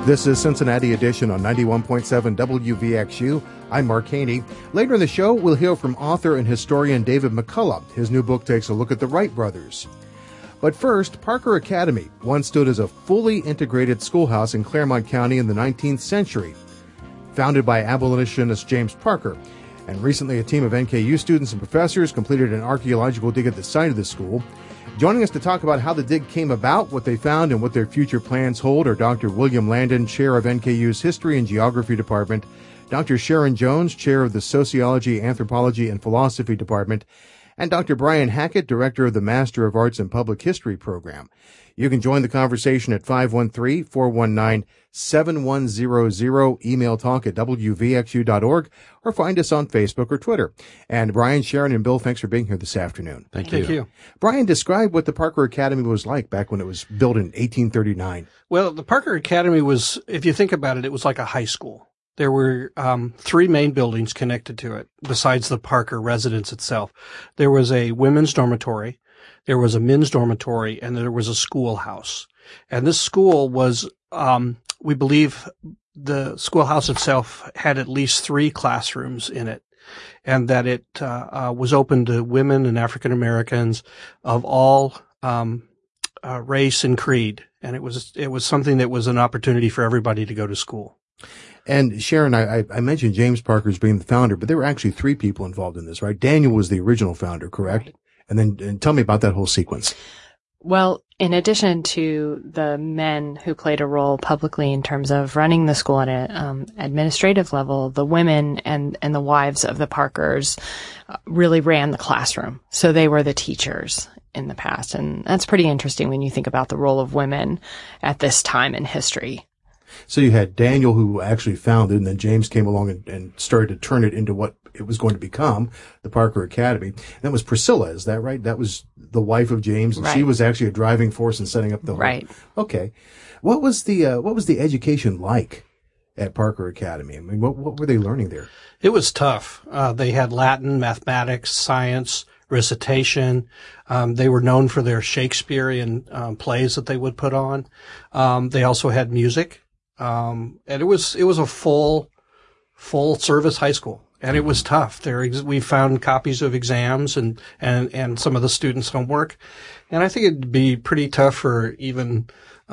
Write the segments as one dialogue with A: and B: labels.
A: This is Cincinnati Edition on 91.7 WVXU. I'm Mark Haney. Later in the show, we'll hear from author and historian David McCullough. His new book takes a look at the Wright brothers. But first, Parker Academy once stood as a fully integrated schoolhouse in Claremont County in the 19th century. Founded by abolitionist James Parker, and recently a team of NKU students and professors completed an archaeological dig at the site of the school. Joining us to talk about how the dig came about, what they found, and what their future plans hold are Dr. William Landon, Chair of NKU's History and Geography Department, Dr. Sharon Jones, Chair of the Sociology, Anthropology, and Philosophy Department, and Dr. Brian Hackett, Director of the Master of Arts in Public History program. You can join the conversation at 513-419-7100, email talk at wvxu.org, or find us on Facebook or Twitter. And Brian, Sharon, and Bill, thanks for being here this afternoon.
B: Thank you.
A: Brian, describe what the Parker Academy was like back when it was built in 1839.
B: Well, the Parker Academy was, if you think about it, it was like a high school. There were three main buildings connected to it, besides the Parker residence itself. There was a women's dormitory, there was a men's dormitory, and there was a schoolhouse. And this school was, we believe the schoolhouse itself had at least 3 classrooms in it, and that it was open to women and African Americans of all race and creed. And it was something that was an opportunity for everybody to go to school.
A: And Sharon, I mentioned James Parker as being the founder, but there were actually 3 people involved in this, right? Daniel was the original founder, correct? Right. And then tell me about that whole sequence.
C: Well, in addition to the men who played a role publicly in terms of running the school at an administrative level, the women and the wives of the Parkers really ran the classroom. So they were the teachers in the past. And that's pretty interesting when you think about the role of women at this time in history.
A: So you had Daniel, who actually founded, and then James came along and started to turn it into what it was going to become, the Parker Academy. And that was Priscilla, is that right? That was the wife of James, and right. She was actually a driving force in setting up the whole.
C: Right.
A: Okay. What was the education like at Parker Academy? I mean, what were they learning there?
B: It was tough. They had Latin, mathematics, science, recitation. They were known for their Shakespearean plays that they would put on. They also had music. And it was a full service high school, and it was tough. We found copies of exams and some of the students' homework, and I think it'd be pretty tough for even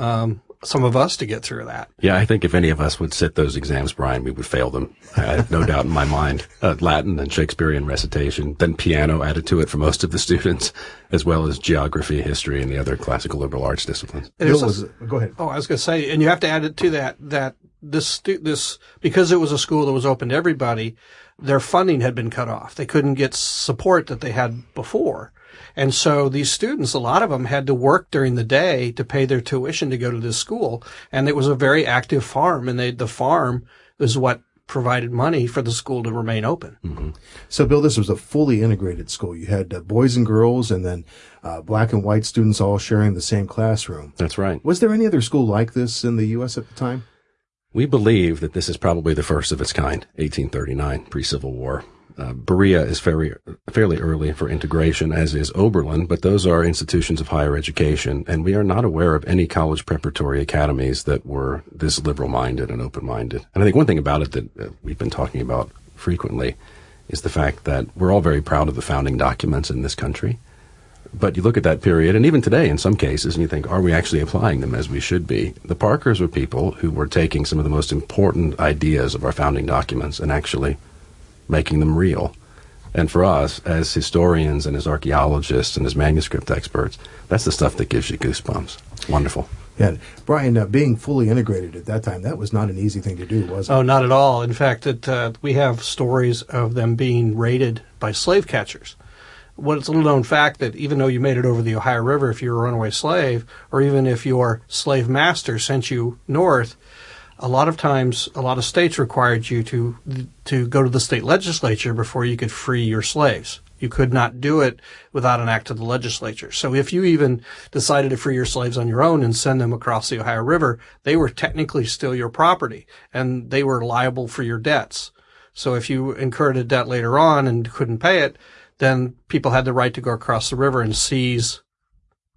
B: some of us to get through that.
D: Yeah, I think if any of us would sit those exams, Brian, we would fail them. I have no doubt in my mind. Latin and Shakespearean recitation, then piano added to it for most of the students, as well as geography, history, and the other classical liberal arts disciplines.
A: Go ahead.
B: Oh, I was going to say, and you have to add it to that this because it was a school that was open to everybody, their funding had been cut off. They couldn't get support that they had before. And so these students, a lot of them had to work during the day to pay their tuition to go to this school. And it was a very active farm, and the farm is what provided money for the school to remain open.
A: Mm-hmm. So, Bill, this was a fully integrated school. You had boys and girls, and then black and white students all sharing the same classroom.
D: That's right.
A: Was there any other school like this in the U.S. at the time?
D: We believe that this is probably the first of its kind, 1839, pre-Civil War. Berea is fairly early for integration, as is Oberlin, but those are institutions of higher education, and we are not aware of any college preparatory academies that were this liberal-minded and open-minded. And I think one thing about it that we've been talking about frequently is the fact that we're all very proud of the founding documents in this country. But you look at that period, and even today in some cases, and you think, are we actually applying them as we should be? The Parkers were people who were taking some of the most important ideas of our founding documents and actually making them real. And for us, as historians and as archaeologists and as manuscript experts, that's the stuff that gives you goosebumps. Wonderful.
A: Yeah. Brian, being fully integrated at that time, that was not an easy thing to do, was it?
B: Oh, not at all. In fact, we have stories of them being raided by slave catchers. It's a little known fact that even though you made it over the Ohio River, if you're a runaway slave, or even if your slave master sent you north, a lot of times, a lot of states required you to go to the state legislature before you could free your slaves. You could not do it without an act of the legislature. So if you even decided to free your slaves on your own and send them across the Ohio River, they were technically still your property, and they were liable for your debts. So if you incurred a debt later on and couldn't pay it, then people had the right to go across the river and seize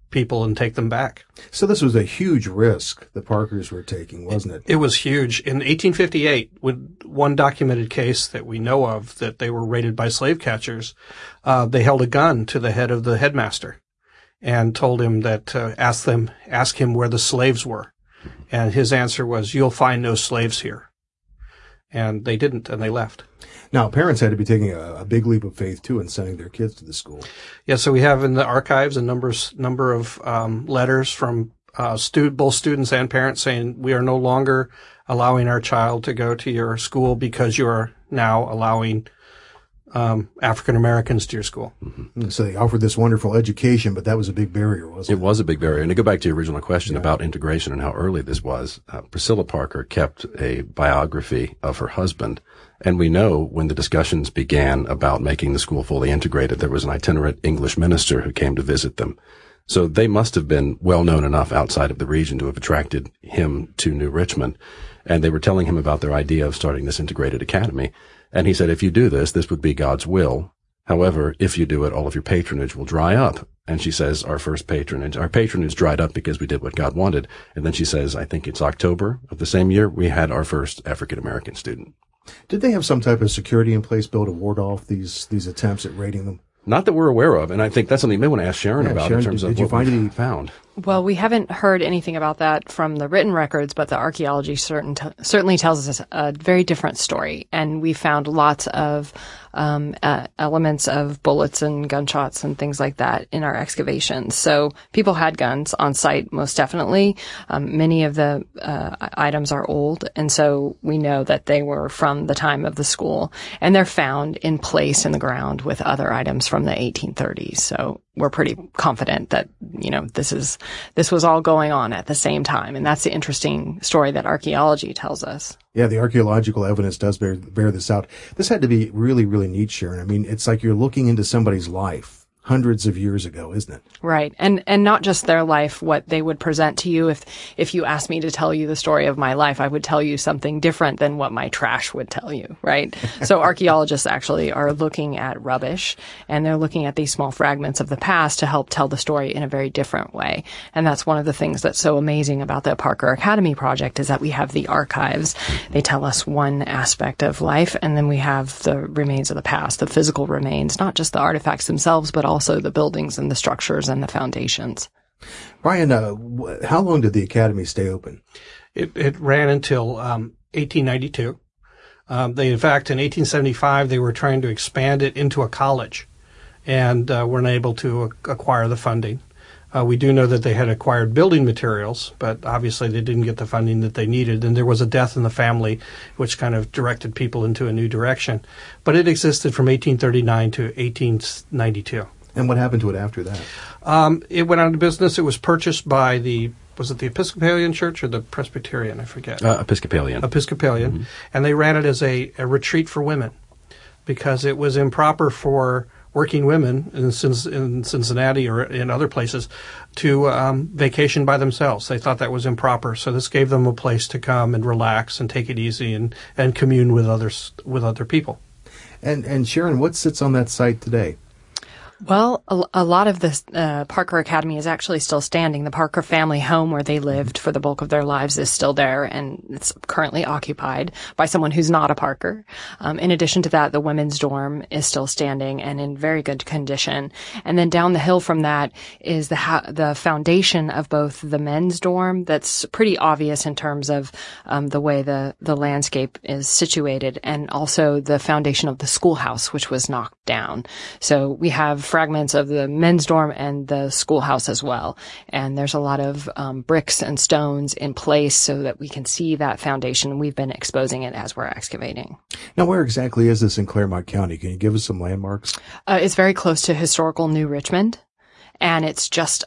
B: people and take them back.
A: So this was a huge risk the Parkers were taking, wasn't it?
B: It was huge. In 1858, with one documented case that we know of that they were raided by slave catchers, they held a gun to the head of the headmaster and told him that, ask him where the slaves were. And his answer was, "You'll find no slaves here." And they didn't, and they left.
A: Now, parents had to be taking a big leap of faith, too, in sending their kids to the school.
B: Yeah, so we have in the archives a number of letters from both students and parents saying, "We are no longer allowing our child to go to your school because you are now allowing African Americans to your school."
A: Mm-hmm. So they offered this wonderful education, but that was a big barrier, wasn't it?
D: It was a big barrier. And to go back to your original question about integration and how early this was, Priscilla Parker kept a biography of her husband. And we know when the discussions began about making the school fully integrated, there was an itinerant English minister who came to visit them. So they must have been well known enough outside of the region to have attracted him to New Richmond. And they were telling him about their idea of starting this integrated academy. And he said, "If you do this, this would be God's will. However, if you do it, all of your patronage will dry up." And she says, our patronage dried up because we did what God wanted. And then she says, I think it's October of the same year, we had our first African-American student.
A: Did they have some type of security in place, Bill, to ward off these attempts at raiding them?
D: Not that we're aware of, and I think that's something you may want to ask Sharon about
A: Sharon,
D: in terms of
A: did you
D: what
A: find
D: we found.
C: Well, we haven't heard anything about that from the written records, but the archaeology certainly tells us a very different story. And we found lots of elements of bullets and gunshots and things like that in our excavations. So people had guns on site, most definitely. Many of the items are old, and so we know that they were from the time of the school. And they're found in place in the ground with other items from the 1830s. So we're pretty confident that, this was all going on at the same time. And that's the interesting story that archaeology tells us.
A: Yeah, the archaeological evidence does bear this out. This had to be really, really neat, Sharon. I mean, it's like you're looking into somebody's life hundreds of years ago, isn't it?
C: Right. And not just their life, what they would present to you. If you asked me to tell you the story of my life, I would tell you something different than what my trash would tell you, right? So archaeologists actually are looking at rubbish, and they're looking at these small fragments of the past to help tell the story in a very different way. And that's one of the things that's so amazing about the Parker Academy project, is that we have the archives. They tell us one aspect of life, and then we have the remains of the past, the physical remains, not just the artifacts themselves, but also the buildings and the structures and the foundations.
A: Brian, how long did the academy stay open?
B: It ran until 1892. In fact, in 1875, they were trying to expand it into a college, and weren't able to acquire the funding. We do know that they had acquired building materials, but obviously they didn't get the funding that they needed, and there was a death in the family, which kind of directed people into a new direction. But it existed from 1839 to 1892.
A: And what happened to it after that?
B: It went out of business. It was purchased by was it the Episcopalian Church or the Presbyterian? I forget.
D: Episcopalian.
B: Mm-hmm. And they ran it as a retreat for women because it was improper for working women in Cincinnati or in other places to vacation by themselves. They thought that was improper. So this gave them a place to come and relax and take it easy and commune with other people.
A: And Sharon, what sits on that site today?
C: Well, a lot of this Parker Academy is actually still standing. The Parker family home where they lived for the bulk of their lives is still there, and it's currently occupied by someone who's not a Parker. In addition to that, the women's dorm is still standing and in very good condition. And then down the hill from that is the foundation of both the men's dorm. That's pretty obvious in terms of the way the landscape is situated, and also the foundation of the schoolhouse, which was knocked down. So we have fragments of the men's dorm and the schoolhouse as well. And there's a lot of bricks and stones in place so that we can see that foundation. We've been exposing it as we're excavating.
A: Now, where exactly is this in Claremont County? Can you give us some landmarks?
C: It's very close to historical New Richmond, and it's just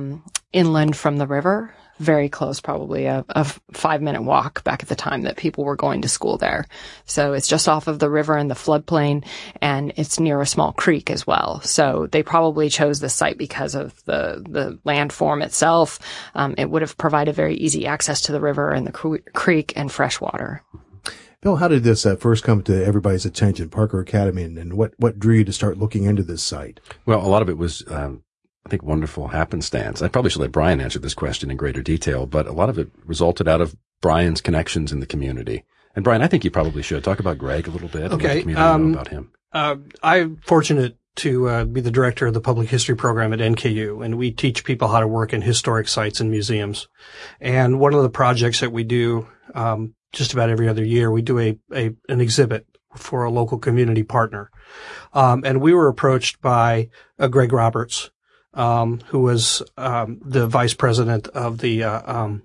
C: inland from the river. Very close, probably a 5-minute walk back at the time that people were going to school there. So it's just off of the river and the floodplain, and it's near a small creek as well. So they probably chose this site because of the landform itself. It would have provided very easy access to the river and the creek and fresh water.
A: Bill, how did this first come to everybody's attention, Parker Academy, and what drew you to start looking into this site?
D: Well, a lot of it was I think, wonderful happenstance. I probably should let Brian answer this question in greater detail, but a lot of it resulted out of Brian's connections in the community. And Brian, I think you probably should talk about Greg a little bit.
B: Okay.
D: And let the community know about him.
B: I'm fortunate to be the director of the public history program at NKU, and we teach people how to work in historic sites and museums. And one of the projects that we do just about every other year, we do an exhibit for a local community partner. And we were approached by Greg Roberts, who was the vice president of the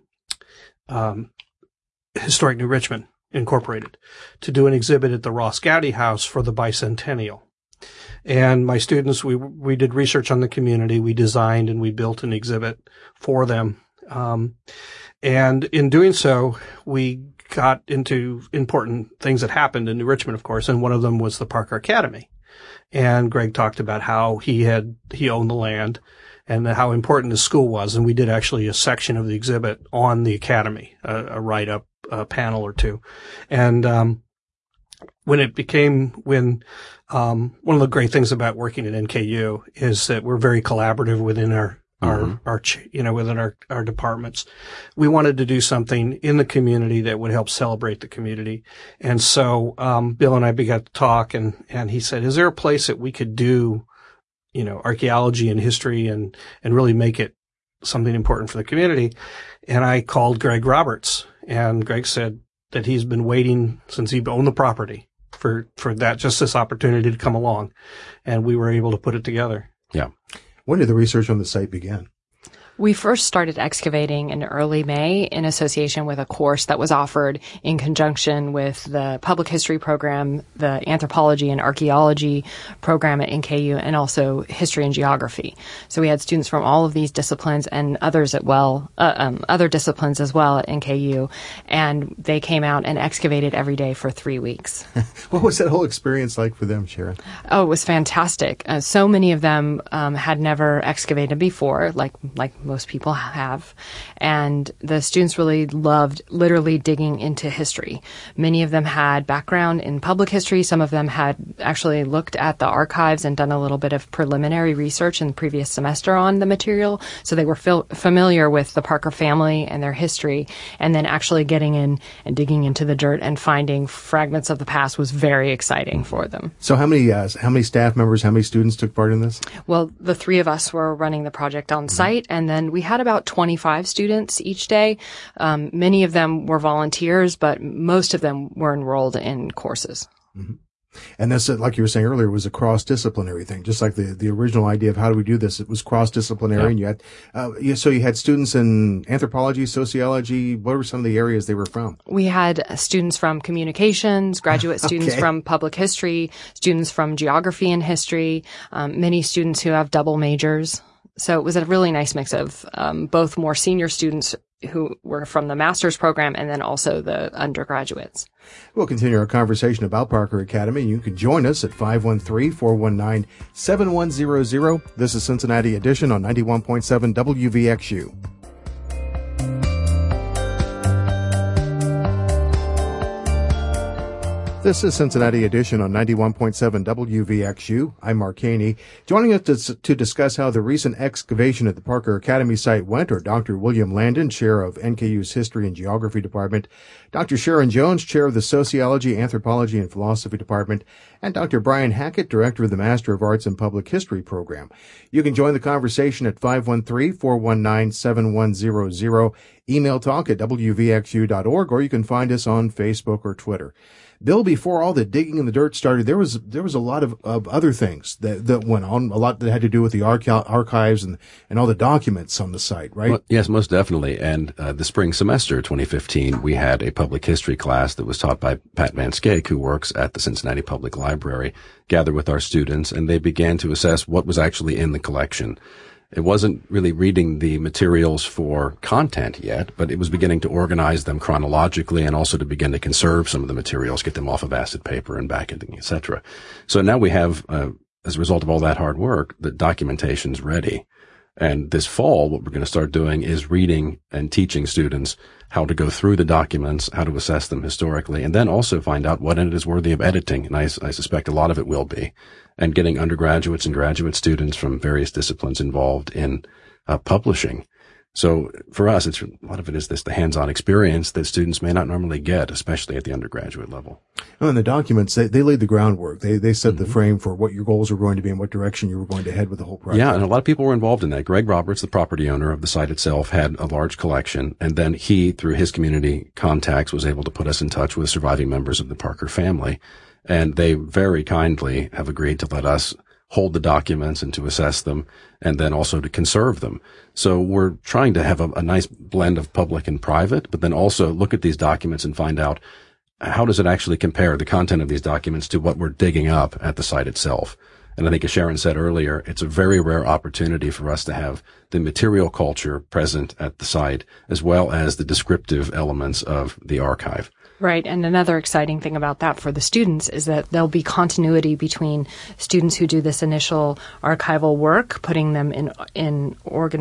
B: Historic New Richmond Incorporated, to do an exhibit at the Ross Gowdy House for the bicentennial. And my students, we did research on the community. We designed and we built an exhibit for them. And in doing so, we got into important things that happened in New Richmond, of course, and one of them was the Parker Academy. And Greg talked about how he owned the land and how important the school was. And we did actually a section of the exhibit on the academy, a write-up, a panel or two. And one of the great things about working at NKU is that we're very collaborative within our departments. We wanted to do something in the community that would help celebrate the community. And so, Bill and I began to talk, and he said, is there a place that we could do, archaeology and history and really make it something important for the community? And I called Greg Roberts, and Greg said that he's been waiting since he owned the property for this opportunity to come along. And we were able to put it together.
D: Yeah.
A: When did the research on the site begin?
C: We first started excavating in early May in association with a course that was offered in conjunction with the public history program, the anthropology and archaeology program at NKU, and also history and geography. So we had students from all of these disciplines and others other disciplines as well at NKU, and they came out and excavated every day for 3 weeks.
A: What was that whole experience like for them, Sharon?
C: Oh, it was fantastic. So many of them had never excavated before, like most people have. And the students really loved literally digging into history. Many of them had background in public history. Some of them had actually looked at the archives and done a little bit of preliminary research in the previous semester on the material. So they were familiar with the Parker family and their history. And then actually getting in and digging into the dirt and finding fragments of the past was very exciting for them.
A: So how many staff members, how many students took part in this?
C: Well, the three of us were running the project on site, and then we had about 25 students each day. Many of them were volunteers, but most of them were enrolled in courses.
A: Mm-hmm. And that's, like you were saying earlier, was a cross-disciplinary thing, just like the original idea of how do we do this. It was cross-disciplinary, and you had students in anthropology, sociology. What were some of the areas they were from?
C: We had students from communications, graduate students from public history, students from geography and history, many students who have double majors. So it was a really nice mix of both more senior students who were from the master's program and then also the undergraduates.
A: We'll continue our conversation about Parker Academy. You can join us at 513-419-7100. This is Cincinnati Edition on 91.7 WVXU. This is Cincinnati Edition on 91.7 WVXU. I'm Mark Haney. Joining us to discuss how the recent excavation at the Parker Academy site went are Dr. William Landon, Chair of NKU's History and Geography Department, Dr. Sharon Jones, Chair of the Sociology, Anthropology, and Philosophy Department, and Dr. Brian Hackett, Director of the Master of Arts in Public History program. You can join the conversation at 513-419-7100, email talk at wvxu.org, or you can find us on Facebook or Twitter. Bill, before all the digging in the dirt started, there was a lot of other things that went on, a lot that had to do with the archives and all the documents on the site, right?
D: Well, yes, most definitely. And the spring semester 2015, we had a public history class that was taught by Pat Van Skeik, who works at the Cincinnati Public Library, gathered with our students, and they began to assess what was actually in the collection. It wasn't really reading the materials for content yet, but it was beginning to organize them chronologically and also to begin to conserve some of the materials, get them off of acid paper and backing, etc. So now we have, as a result of all that hard work, the documentation's ready. And this fall, what we're going to start doing is reading and teaching students how to go through the documents, how to assess them historically, and then also find out what in it is worthy of editing. And I suspect a lot of it will be. and getting undergraduates and graduate students from various disciplines involved in publishing. So for us, a lot of it is the hands-on experience that students may not normally get, especially at the undergraduate level.
A: Well, and the documents, they laid the groundwork. They set the frame for what your goals were going to be and what direction you were going to head with the whole project.
D: Yeah, and a lot of people were involved in that. Greg Roberts, the property owner of the site itself, had a large collection, and then he, through his community contacts, was able to put us in touch with surviving members of the Parker family. And they very kindly have agreed to let us hold the documents and to assess them, and then also to conserve them. So we're trying to have a nice blend of public and private, but then also look at these documents and find out how does it actually compare, the content of these documents, to what we're digging up at the site itself. And I think, as Sharon said earlier, it's a very rare opportunity for us to have the material culture present at the site, as well as the descriptive elements of the archive.
C: Right. And another exciting thing about that for the students is that there'll be continuity between students who do this initial archival work, putting them in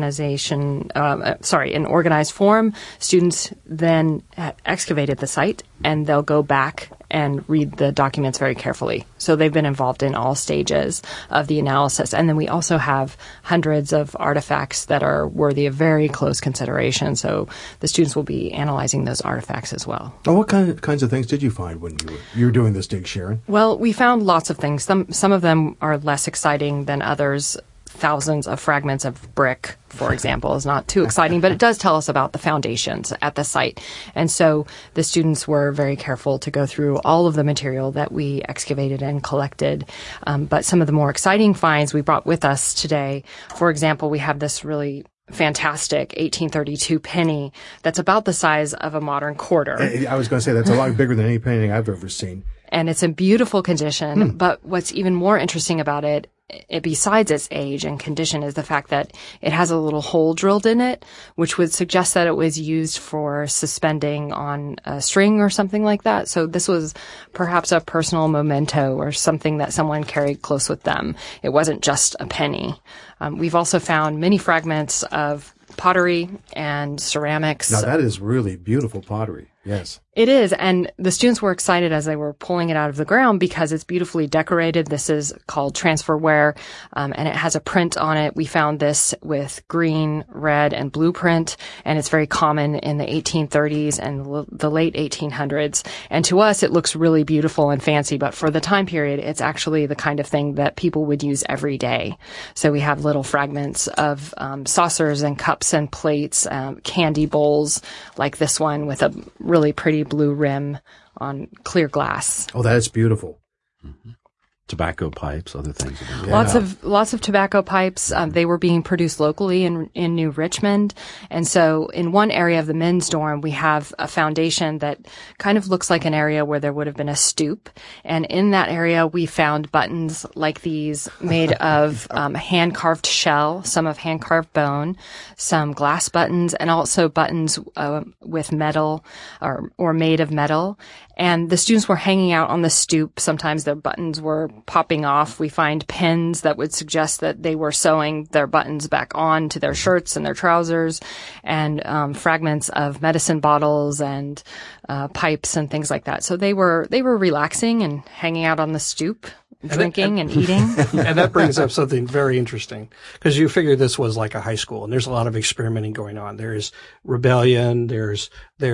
C: organized form. Students then excavated the site, and they'll go back and read the documents very carefully. So they've been involved in all stages of the analysis. And then we also have hundreds of artifacts that are worthy of very close consideration. So the students will be analyzing those artifacts as well.
A: Oh, what kinds of things did you find when you were doing this dig, Sharon?
C: Well, we found lots of things. Some of them are less exciting than others. Thousands of fragments of brick, for example, is not too exciting, but it does tell us about the foundations at the site. And so the students were very careful to go through all of the material that we excavated and collected. But some of the more exciting finds we brought with us today, for example, we have this really fantastic 1832 penny that's about the size of a modern quarter.
A: I was going to say that's a lot bigger than any penny I've ever seen.
C: And it's in beautiful condition. But what's even more interesting about it, besides its age and condition, is the fact that it has a little hole drilled in it, which would suggest that it was used for suspending on a string or something like that. So this was perhaps a personal memento or something that someone carried close with them. It wasn't just a penny. We've also found many fragments of pottery and ceramics.
A: Now, that is really beautiful pottery. Yes.
C: It is, and the students were excited as they were pulling it out of the ground because it's beautifully decorated. This is called transferware, and it has a print on it. We found this with green, red, and blue print, and it's very common in the 1830s and the late 1800s. And to us, it looks really beautiful and fancy, but for the time period, it's actually the kind of thing that people would use every day. So we have little fragments of saucers and cups and plates, candy bowls like this one with a really pretty blue rim on clear glass.
A: Oh, that is beautiful.
D: Mm-hmm. Tobacco pipes, other things.
C: Yeah. Lots of tobacco pipes. They were being produced locally in New Richmond. And so in one area of the men's dorm, we have a foundation that kind of looks like an area where there would have been a stoop. And in that area, we found buttons like these made of hand-carved shell, some of hand-carved bone, some glass buttons, and also buttons with metal or made of metal. And the students were hanging out on the stoop. Sometimes their buttons were popping off. We find pins that would suggest that they were sewing their buttons back on to their shirts and their trousers, and fragments of medicine bottles and pipes and things like that. So they were relaxing and hanging out on the stoop, drinking and eating.
B: And that brings up something very interesting, because you figure this was like a high school, and there's a lot of experimenting going on. There's rebellion, there's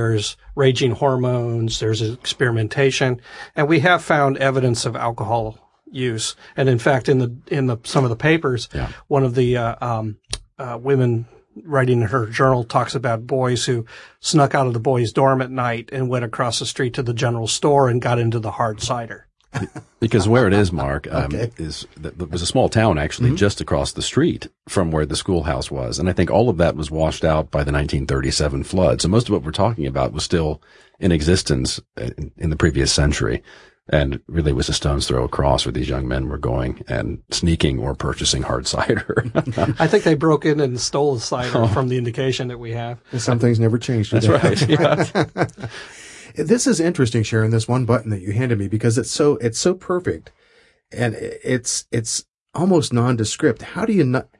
B: raging hormones, there's experimentation, and we have found evidence of alcohol use. And in fact, in the some of the papers, one of the women writing in her journal talks about boys who snuck out of the boys' dorm at night and went across the street to the general store and got into the hard cider.
D: Because where it is, Mark, is that there was a small town actually just across the street from where the schoolhouse was. And I think all of that was washed out by the 1937 flood. So most of what we're talking about was still in existence in the previous century. And really was a stone's throw across where these young men were going and sneaking or purchasing hard cider.
B: I think they broke in and stole the cider from the indication that we have.
A: And some things never changed.
D: That's right. Yeah.
A: This is interesting, Sharon, this one button that you handed me, because it's so perfect, and it's almost nondescript. How do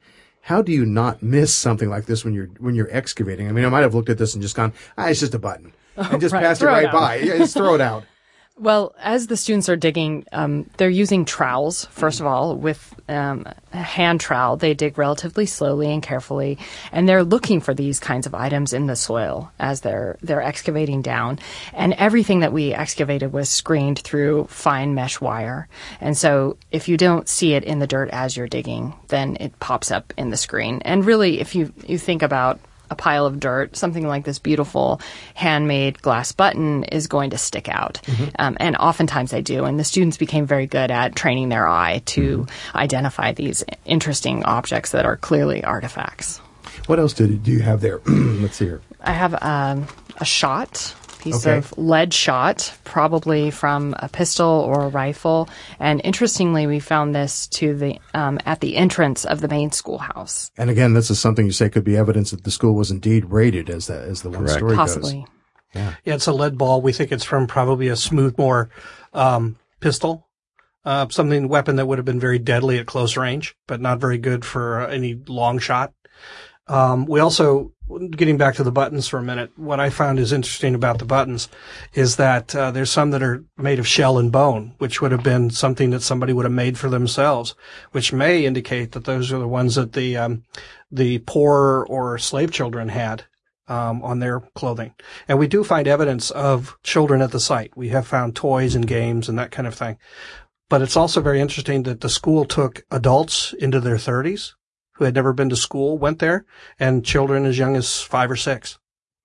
A: you not miss something like this when you're excavating? I mean, I might have looked at this and just gone, it's just a button, and just passed it right by. Just throw it out.
C: Well, as the students are digging, they're using trowels, first of all, with a hand trowel. They dig relatively slowly and carefully, and they're looking for these kinds of items in the soil as they're excavating down. And everything that we excavated was screened through fine mesh wire. And so if you don't see it in the dirt as you're digging, then it pops up in the screen. And really, if you think about a pile of dirt, something like this beautiful handmade glass button is going to stick out. And oftentimes they do. And the students became very good at training their eye to identify these interesting objects that are clearly artifacts.
A: What else do you have there? Let's see here.
C: I have a shot. Piece of lead shot, probably from a pistol or a rifle. And interestingly, we found this at the entrance of the main schoolhouse.
A: And again, this is something you say could be evidence that the school was indeed raided, as the one story
C: Possibly.
A: goes. Yeah,
B: it's a lead ball. We think it's from probably a Smoothbore pistol, weapon that would have been very deadly at close range, but not very good for any long shot. We also, getting back to the buttons for a minute, what I found is interesting about the buttons is that there's some that are made of shell and bone, which would have been something that somebody would have made for themselves, which may indicate that those are the ones that the poor or slave children had on their clothing. And we do find evidence of children at the site. We have found toys and games and that kind of thing. But it's also very interesting that the school took adults into their 30s who had never been to school, went there, and children as young as 5 or 6.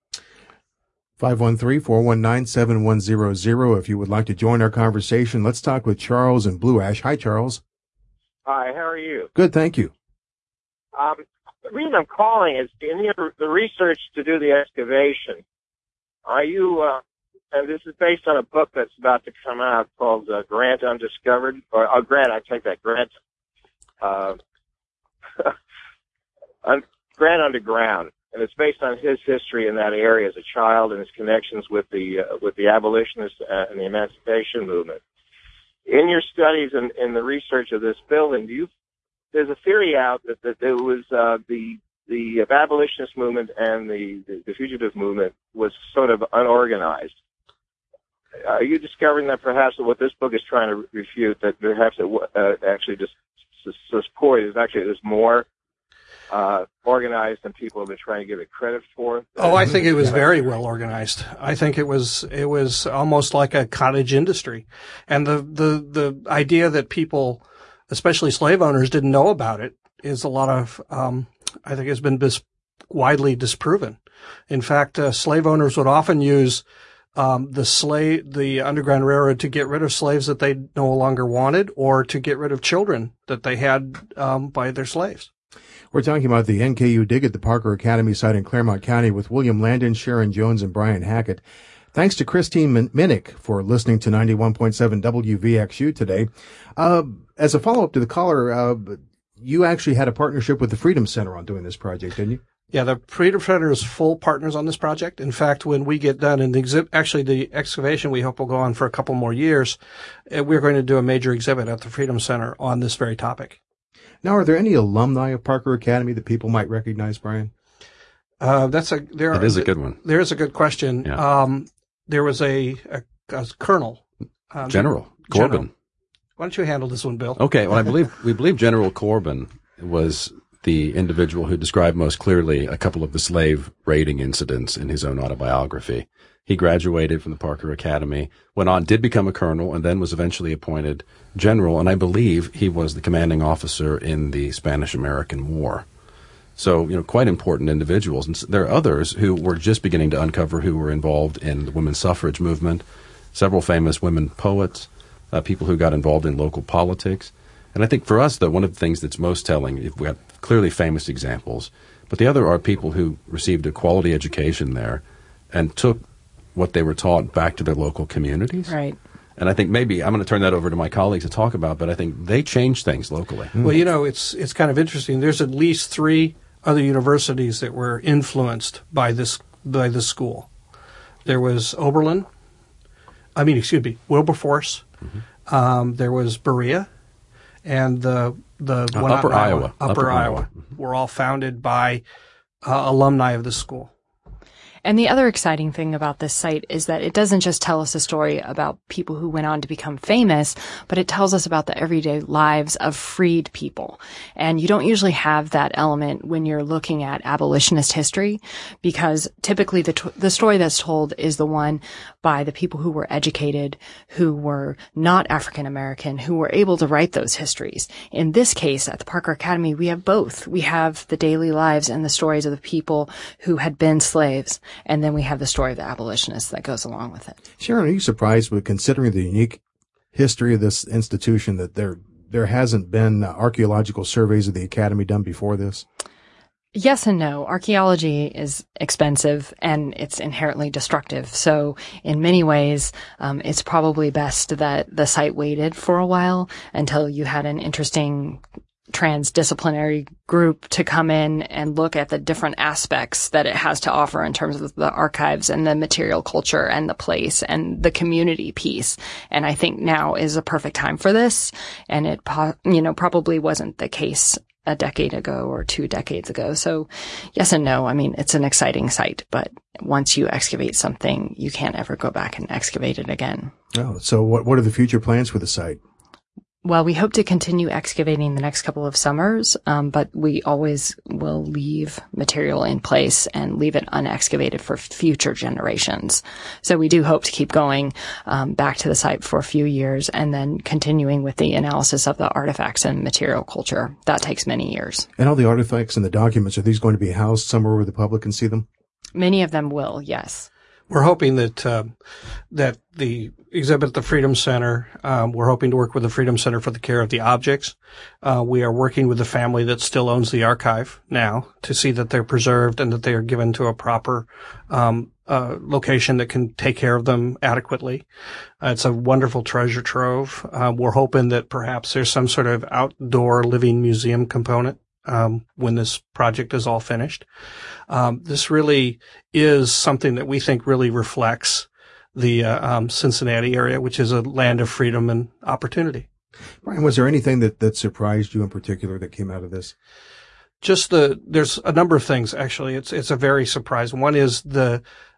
A: 513-419-7100. If you would like to join our conversation, let's talk with Charles in Blue Ash. Hi, Charles.
E: Hi, how are you?
A: Good, thank you.
E: The reason I'm calling is in the research to do the excavation. Are you, and this is based on a book that's about to come out called Grant Undiscovered, Grant, I take that, Grant Underground, and it's based on his history in that area as a child and his connections with the abolitionists and the emancipation movement. In your studies and in the research of this building, there's a theory out that there was the abolitionist movement and the fugitive movement was sort of unorganized. Are you discovering that perhaps what this book is trying to refute, that perhaps it actually just support is actually there's more organized than people have been trying to give it credit for?
B: Oh, I think it was very well organized. I think it was almost like a cottage industry. And the idea that people, especially slave owners, didn't know about it is a lot of, I think has been widely disproven. In fact, slave owners would often use the Underground Railroad to get rid of slaves that they no longer wanted, or to get rid of children that they had by their slaves.
A: We're talking about the NKU dig at the Parker Academy site in Claremont County with William Landon, Sharon Jones, and Brian Hackett. Thanks to Christine Minnick for listening to 91.7 WVXU today. As a follow-up to the caller, you actually had a partnership with the Freedom Center on doing this project, didn't you?
B: Yeah, the Freedom Center is full partners on this project. In fact, when we get done in the excavation, we hope will go on for a couple more years, we're going to do a major exhibit at the Freedom Center on this very topic.
A: Now, are there any alumni of Parker Academy that people might recognize, Brian?
D: That is a good one.
B: There is a good question.
D: Yeah.
B: There was a colonel.
D: General Corbin.
B: Why don't you handle this one, Bill?
D: Okay. Well, we believe General Corbin was the individual who described most clearly a couple of the slave raiding incidents in his own autobiography. He graduated from the Parker Academy, did become a colonel, and then was eventually appointed general, and I believe he was the commanding officer in the Spanish-American War. So, quite important individuals. And there are others who were just beginning to uncover who were involved in the women's suffrage movement, several famous women poets, people who got involved in local politics. And I think for us, though, one of the things that's most telling, we have clearly famous examples, but the other are people who received a quality education there and took what they were taught back to their local communities.
C: Right.
D: And I think maybe I'm going to turn that over to my colleagues to talk about, but I think they changed things locally.
B: Well, it's kind of interesting. There's at least 3 other universities that were influenced by this school. There was Wilberforce. There was Berea, and the one
D: Upper Iowa.
B: Upper Iowa were all founded by alumni of the school.
C: And the other exciting thing about this site is that it doesn't just tell us a story about people who went on to become famous, but it tells us about the everyday lives of freed people. And you don't usually have that element when you're looking at abolitionist history, because typically the story that's told is the one by the people who were educated, who were not African American, who were able to write those histories. In this case, at the Parker Academy, we have both. We have the daily lives and the stories of the people who had been slaves, and then we have the story of the abolitionists that goes along with it.
A: Sharon, are you surprised with considering the unique history of this institution that there hasn't been archaeological surveys of the Academy done before this?
C: Yes and no. Archaeology is expensive and it's inherently destructive. So in many ways, it's probably best that the site waited for a while until you had an interesting transdisciplinary group to come in and look at the different aspects that it has to offer in terms of the archives and the material culture and the place and the community piece. And I think now is a perfect time for this. And it, probably wasn't the case a decade ago or 2 decades ago. So yes and no. I mean, it's an exciting site, but once you excavate something, you can't ever go back and excavate it again.
A: Oh, so what are the future plans for the site?
C: Well, we hope to continue excavating the next couple of summers, but we always will leave material in place and leave it unexcavated for future generations. So we do hope to keep going back to the site for a few years and then continuing with the analysis of the artifacts and material culture. That takes many years.
A: And all the artifacts and the documents, are these going to be housed somewhere where the public can see them?
C: Many of them will, yes.
B: We're hoping that that the exhibit at the Freedom Center, we're hoping to work with the Freedom Center for the care of the objects. We are working with the family that still owns the archive now to see that they're preserved and that they are given to a proper location that can take care of them adequately. It's a wonderful treasure trove. We're hoping that perhaps there's some sort of outdoor living museum component when this project is all finished. This really is something that we think really reflects the Cincinnati area, which is a land of freedom and opportunity.
A: Brian, was there anything that surprised you in particular that came out of this?
B: There's a number of things, actually. It's a very surprising. One is the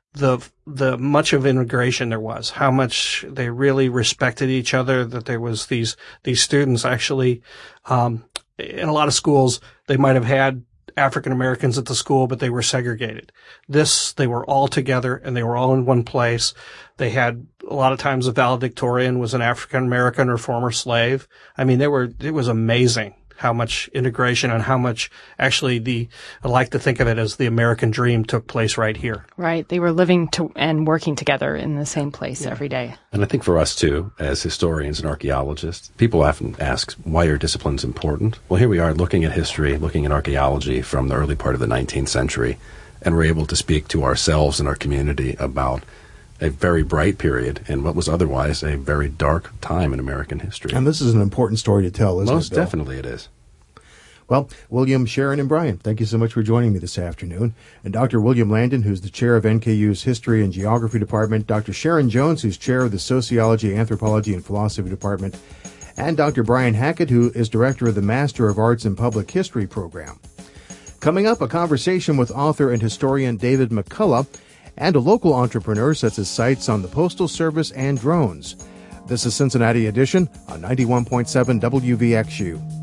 B: much of integration there was, how much they really respected each other, that there was these students actually, in a lot of schools, they might have had African Americans at the school, but they were segregated. They were all together and they were all in one place. They had a lot of times a valedictorian was an African American or former slave. I mean, it was amazing how much integration and how much actually I like to think of it as the American dream took place right here.
C: Right. They were living and working together in the same place every day.
D: And I think for us too, as historians and archaeologists, people often ask, why are disciplines important? Well, here we are looking at history, looking at archaeology from the early part of the 19th century, and we're able to speak to ourselves and our community about a very bright period in what was otherwise a very dark time in American history.
A: And this is an important story to tell, isn't it, Bill?
D: Most definitely it is.
A: Well, William, Sharon, and Brian, thank you so much for joining me this afternoon. And Dr. William Landon, who's the chair of NKU's History and Geography Department, Dr. Sharon Jones, who's chair of the Sociology, Anthropology, and Philosophy Department, and Dr. Brian Hackett, who is director of the Master of Arts in Public History program. Coming up, a conversation with author and historian David McCullough, and a local entrepreneur sets his sights on the Postal Service and drones. This is Cincinnati Edition on 91.7 WVXU.